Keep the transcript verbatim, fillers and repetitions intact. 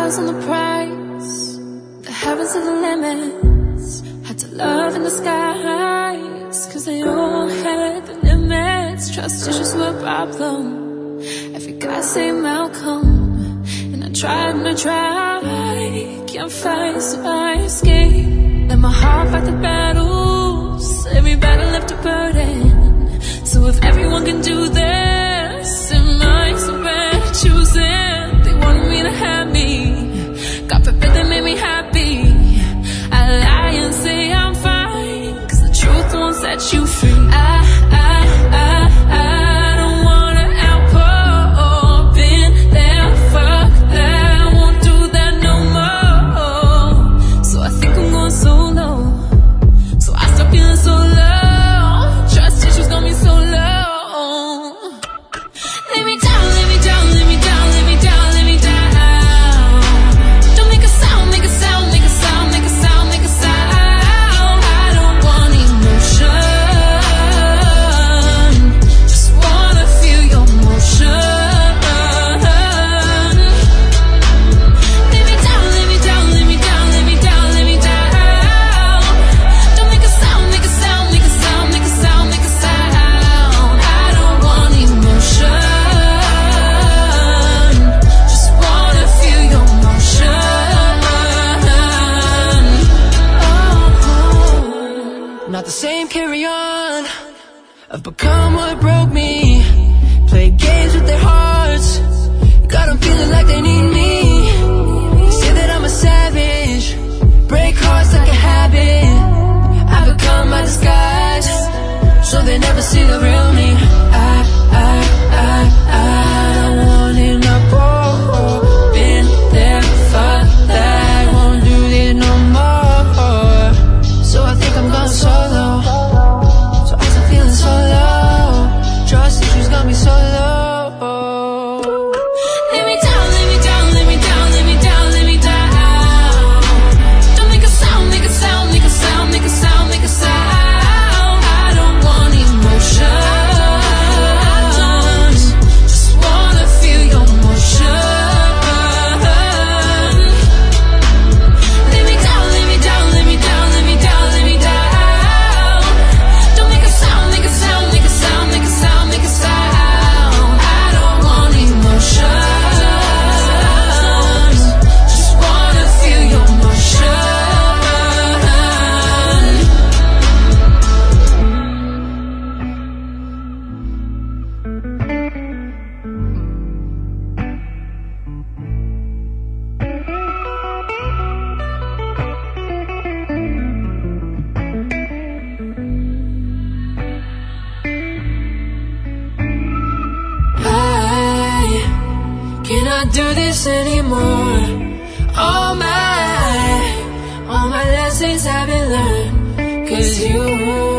eyes on the prize. The heavens are the limits. Had to love in the skies, cause they all had the limits. Trust issues were a problem. Every guy say Malcolm. And I tried and I tried. Can't fight, so I escape. Let my heart fight the battles. Every battle left a burden. So if everyone can do this, it might so bad choosing. They wanted me to have me. God forbid they made me happy. I lie and say I'm fine, cause the truth won't set you free. I, I, I, I don't wanna outpour. Been there, fuck that. I won't do that no more. So I think I'm going solo. So I stop feeling so low. Trust issues got me so low. Lay me down, lay me down, lay me down, lay me down, lay me down. Don't make a sound, make a sound, make a sound, make a sound, make a sound. I don't want emotion. Just wanna feel your motion. Lay me down, lay me down, lay me down, lay me down, lay me down. Don't make a sound, make a sound, make a sound, make a sound, make a sound. I don't want emotion. Just wanna feel your motion. Oh. Not the same, carry on. I've become what broke me. Play games with their hearts. Got them feeling like they need me. Say that I'm a savage. Break hearts like a habit. I become my disguise, so they never see the real me. I, I, I, I don't want it no more. Been there, fuck that. Won't do this no more. So I think I'm going solo. So I start feeling so low. Trust issues got me so low. Lay me down, lay me down, lay me down, lay me down, lay me down. Don't make a sound, make a sound, make a sound, make a sound, make a sound. I don't want emotions. Just wanna feel your motion. Lay me down, lay me down, lay me down, lay me down, lay me down. Don't make a sound, make a sound, make a sound, make a sound, make a sound. I don't want emotions. Just wanna feel your motion. I cannot do this anymore. All my, all my lessons have been learned. Cause you